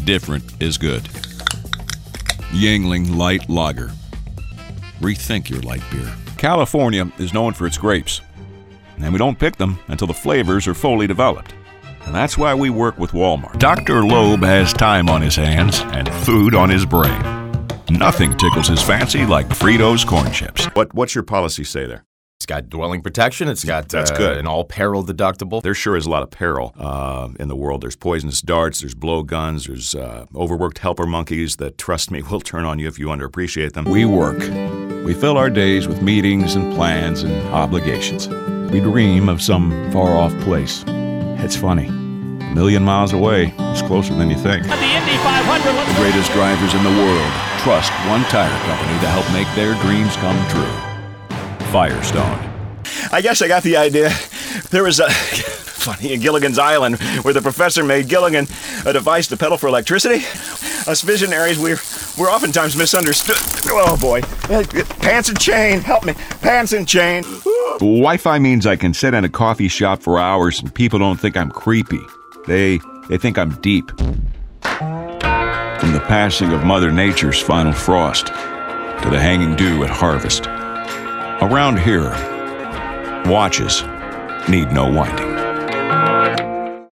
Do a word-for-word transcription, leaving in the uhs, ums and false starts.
different is good. Yuengling Light Lager. Rethink your light beer. California is known for its grapes, and we don't pick them until the flavors are fully developed. And that's why we work with Walmart. Doctor Loeb has time on his hands and food on his brain. Nothing tickles his fancy like Fritos corn chips. What What's your policy say there? It's got dwelling protection. It's got That's uh, good. an all-peril deductible. There sure is a lot of peril uh, in the world. There's poisonous darts, there's blowguns, there's uh, overworked helper monkeys that, trust me, will turn on you if you underappreciate them. We work. We fill our days with meetings and plans and obligations. We dream of some far-off place. It's funny. A million miles away is closer than you think. At the Indy five hundred, let's The greatest drivers in the world trust one tire company to help make their dreams come true. Firestone. I guess I got the idea. There was a... funny, in Gilligan's Island, where the professor made Gilligan a device to pedal for electricity. Us visionaries, we're, we're oftentimes misunderstood. Oh, boy. Pants and chain. Help me. Pants and chain. Wi-Fi means I can sit in a coffee shop for hours and people don't think I'm creepy. They, they think I'm deep. From the passing of Mother Nature's final frost to the hanging dew at harvest. Around here, watches need no winding.